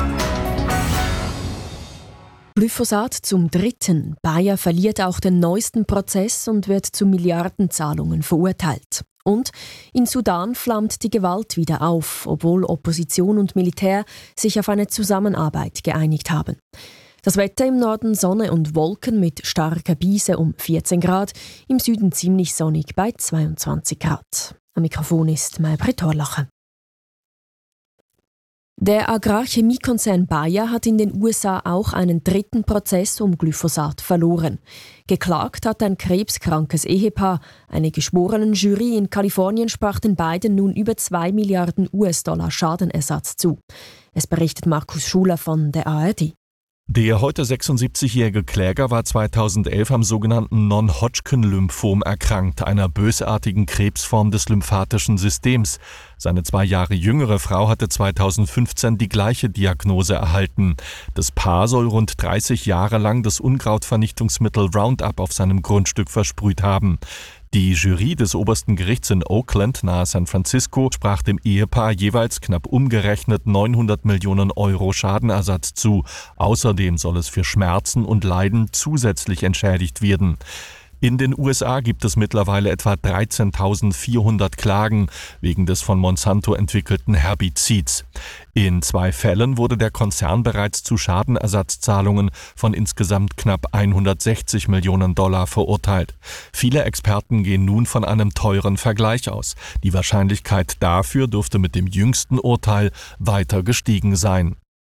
Glyphosat zum dritten. Bayer verliert auch den neuesten Prozess und wird zu Milliardenzahlungen verurteilt. Und in Sudan flammt die Gewalt wieder auf, obwohl Opposition und Militär sich auf eine Zusammenarbeit geeinigt haben. Das Wetter im Norden Sonne und Wolken mit starker Brise um 14 Grad, im Süden ziemlich sonnig bei 22 Grad. Am Mikrofon ist Maybrit Torlacher. Der Agrarchemiekonzern Bayer hat in den USA auch einen dritten Prozess um Glyphosat verloren. Geklagt hat ein krebskrankes Ehepaar. Eine Geschworenenjury in Kalifornien sprach den beiden nun über 2 Milliarden US-Dollar Schadenersatz zu. Es berichtet Markus Schuler von der ARD. Der heute 76-jährige Kläger war 2011 am sogenannten Non-Hodgkin-Lymphom erkrankt, einer bösartigen Krebsform des lymphatischen Systems. Seine 2 Jahre jüngere Frau hatte 2015 die gleiche Diagnose erhalten. Das Paar soll rund 30 Jahre lang das Unkrautvernichtungsmittel Roundup auf seinem Grundstück versprüht haben. Die Jury des obersten Gerichts in Oakland nahe San Francisco sprach dem Ehepaar jeweils knapp umgerechnet 900 Millionen Euro Schadenersatz zu. Außerdem soll es für Schmerzen und Leiden zusätzlich entschädigt werden. In den USA gibt es mittlerweile etwa 13.400 Klagen wegen des von Monsanto entwickelten Herbizids. In 2 Fällen wurde der Konzern bereits zu Schadenersatzzahlungen von insgesamt knapp 160 Millionen Dollar verurteilt. Viele Experten gehen nun von einem teuren Vergleich aus. Die Wahrscheinlichkeit dafür dürfte mit dem jüngsten Urteil weiter gestiegen sein.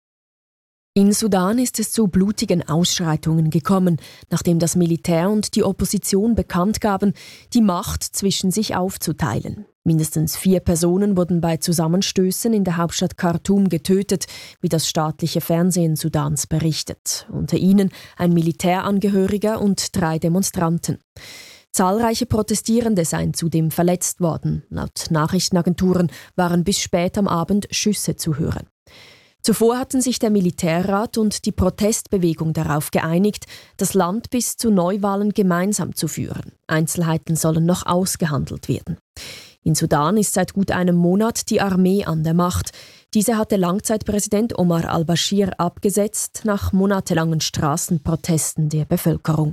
In Sudan ist es zu blutigen Ausschreitungen gekommen, nachdem das Militär und die Opposition bekannt gaben, die Macht zwischen sich aufzuteilen. Mindestens 4 Personen wurden bei Zusammenstößen in der Hauptstadt Khartoum getötet, wie das staatliche Fernsehen Sudans berichtet. Unter ihnen ein Militärangehöriger und 3 Demonstranten. Zahlreiche Protestierende seien zudem verletzt worden. Laut Nachrichtenagenturen waren bis spät am Abend Schüsse zu hören. Zuvor hatten sich der Militärrat und die Protestbewegung darauf geeinigt, das Land bis zu Neuwahlen gemeinsam zu führen. Einzelheiten sollen noch ausgehandelt werden. In Sudan ist seit gut einem Monat die Armee an der Macht. Diese hatte Langzeitpräsident Omar al-Bashir abgesetzt nach monatelangen Straßenprotesten der Bevölkerung.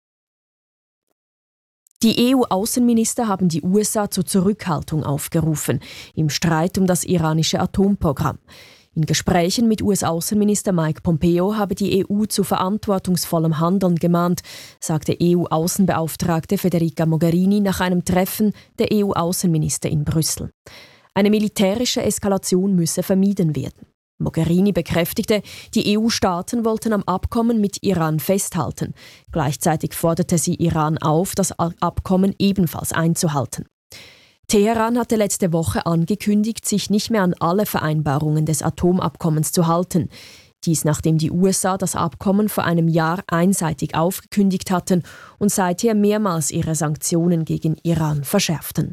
Die EU-Außenminister haben die USA zur Zurückhaltung aufgerufen im Streit um das iranische Atomprogramm. In Gesprächen mit US-Außenminister Mike Pompeo habe die EU zu verantwortungsvollem Handeln gemahnt, sagte EU-Außenbeauftragte Federica Mogherini nach einem Treffen der EU-Außenminister in Brüssel. Eine militärische Eskalation müsse vermieden werden. Mogherini bekräftigte, die EU-Staaten wollten am Abkommen mit Iran festhalten. Gleichzeitig forderte sie Iran auf, das Abkommen ebenfalls einzuhalten. Teheran hatte letzte Woche angekündigt, sich nicht mehr an alle Vereinbarungen des Atomabkommens zu halten. Dies nachdem die USA das Abkommen vor einem Jahr einseitig aufgekündigt hatten und seither mehrmals ihre Sanktionen gegen Iran verschärften.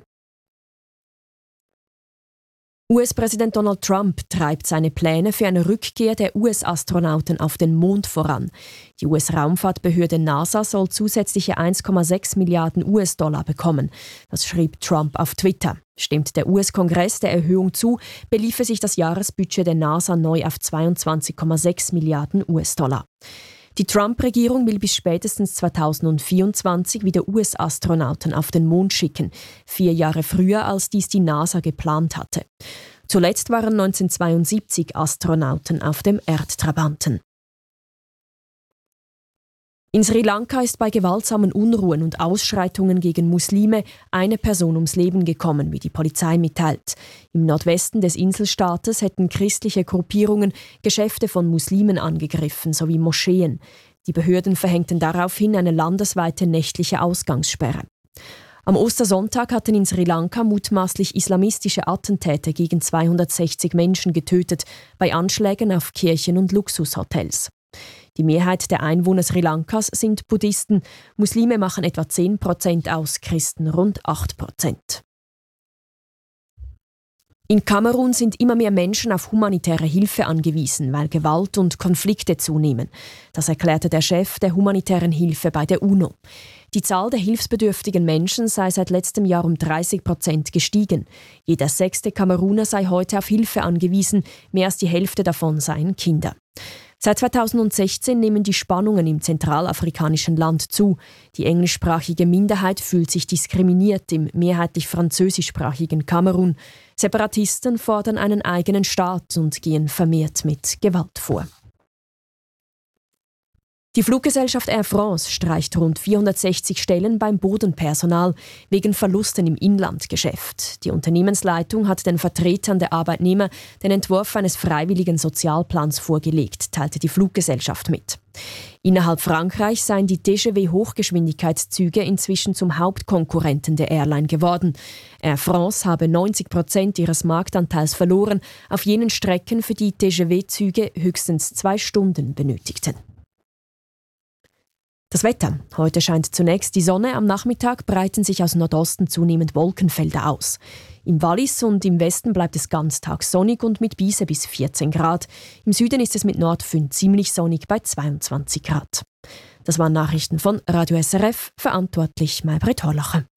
US-Präsident Donald Trump treibt seine Pläne für eine Rückkehr der US-Astronauten auf den Mond voran. Die US-Raumfahrtbehörde NASA soll zusätzliche 1,6 Milliarden US-Dollar bekommen. Das schrieb Trump auf Twitter. Stimmt der US-Kongress der Erhöhung zu, beliefe sich das Jahresbudget der NASA neu auf 22,6 Milliarden US-Dollar. Die Trump-Regierung will bis spätestens 2024 wieder US-Astronauten auf den Mond schicken, 4 Jahre früher, als dies die NASA geplant hatte. Zuletzt waren 1972 Astronauten auf dem Erdtrabanten. In Sri Lanka ist bei gewaltsamen Unruhen und Ausschreitungen gegen Muslime eine Person ums Leben gekommen, wie die Polizei mitteilt. Im Nordwesten des Inselstaates hätten christliche Gruppierungen Geschäfte von Muslimen angegriffen sowie Moscheen. Die Behörden verhängten daraufhin eine landesweite nächtliche Ausgangssperre. Am Ostersonntag hatten in Sri Lanka mutmaßlich islamistische Attentäter gegen 260 Menschen getötet, bei Anschlägen auf Kirchen und Luxushotels. Die Mehrheit der Einwohner Sri Lankas sind Buddhisten. Muslime machen etwa 10% aus, Christen rund 8%. In Kamerun sind immer mehr Menschen auf humanitäre Hilfe angewiesen, weil Gewalt und Konflikte zunehmen. Das erklärte der Chef der humanitären Hilfe bei der UNO. Die Zahl der hilfsbedürftigen Menschen sei seit letztem Jahr um 30% gestiegen. Jeder 6. Kameruner sei heute auf Hilfe angewiesen, mehr als die Hälfte davon seien Kinder. Seit 2016 nehmen die Spannungen im zentralafrikanischen Land zu. Die englischsprachige Minderheit fühlt sich diskriminiert im mehrheitlich französischsprachigen Kamerun. Separatisten fordern einen eigenen Staat und gehen vermehrt mit Gewalt vor. Die Fluggesellschaft Air France streicht rund 460 Stellen beim Bodenpersonal wegen Verlusten im Inlandgeschäft. Die Unternehmensleitung hat den Vertretern der Arbeitnehmer den Entwurf eines freiwilligen Sozialplans vorgelegt, teilte die Fluggesellschaft mit. Innerhalb Frankreichs seien die TGV-Hochgeschwindigkeitszüge inzwischen zum Hauptkonkurrenten der Airline geworden. Air France habe 90% ihres Marktanteils verloren auf jenen Strecken, für die TGV-Züge höchstens 2 Stunden benötigten. Das Wetter. Heute scheint zunächst die Sonne, am Nachmittag breiten sich aus Nordosten zunehmend Wolkenfelder aus. Im Wallis und im Westen bleibt es ganztags sonnig und mit Biese bis 14 Grad. Im Süden ist es mit Nordföhn ziemlich sonnig bei 22 Grad. Das waren Nachrichten von Radio SRF, verantwortlich Maybrit Horlacher.